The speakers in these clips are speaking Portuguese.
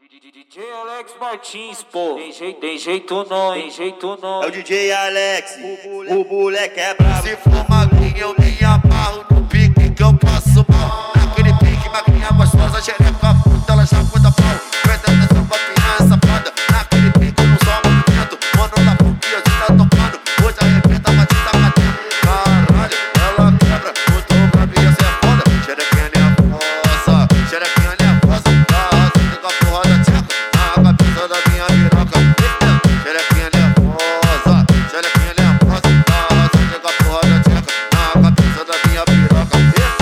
DJ Alex Martins, pô, tem jeito não, tem jeito não. É o DJ Alex, o moleque é brabo. Se for magrinho eu me amarro no pique que eu passo mal. Naquele pique, magrinha gostosa, xereca puta, ela já conta pau. Presta atenção pra piranha safada. Naquele pique eu não sou movimento. Mano, na PUC eu tá tocando. Hoje arrebenta, mas tá catendo. Caralho, ela quebra, o tom pra mim essa é foda. Xerequinha nervosa, xerequinha nervosa. Tá arrasando com a porra da tcheca. Na cabeça da minha piroca. Xerequinha nervosa, xerequinha nervosa. Tá arrasando com a porra da tcheca. Na cabeça da minha piroca.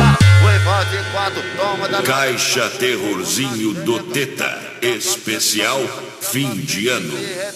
Foi base 4, toma da Caixa Terrorzinho do Teta, especial fim de ano.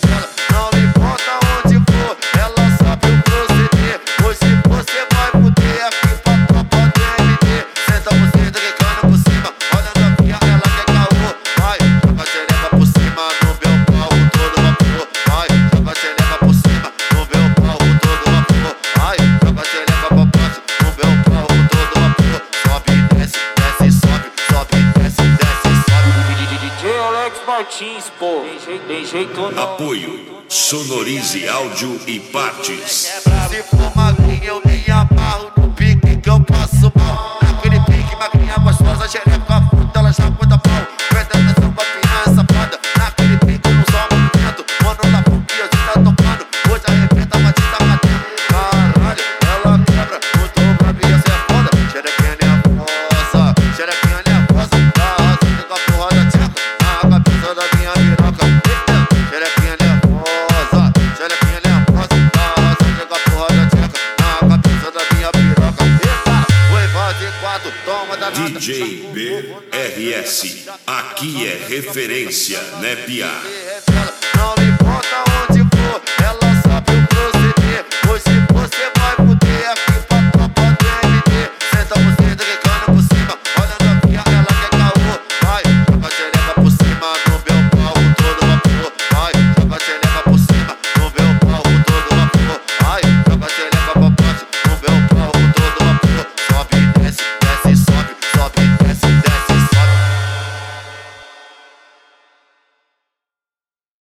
Não importa onde for, ela sabe o proceder. Hoje você vai fuder aqui pra tropa do MD. Senta você dregando por cima, olha a novinha, ela quer caô. Vai, joga a xereca por cima, no meu pau todo vapor. Vai, joga a xereca por cima, no meu pau todo vapor. Vai, joga a xereca pra baixo, no meu pau todo vapor. Sobe, desce, desce, sobe, sobe, desce, desce, sobe. DJ Alex Martins, pô, tem jeito não. Apoio Sonorize Áudio e Partes. Se for magrinho eu me amarro no pique que eu passo mal. Naquele pique, magrinha gostosa, xereca puta, ela já conta pau. Presta atenção pra piranha safada. Naquele pique eu não sou movimento. Mano, na PUC eu tá tocando. Hoje arrebenta, mas tá catendo. Caralho, ela quebra, o tom pra mim essa é foda. Xerequinha nervosa, xerequinha nervosa. Tá arrasando com a porra da tcheca. Na cabeça da minha piroca. Xerequinha nervosa, xerequinha nervosa. Tá arrasando com a porra da tcheca. Na cabeça da minha piroca. Foi base 4, toma da nada. DJ BRS, aqui é referência, né, Pia?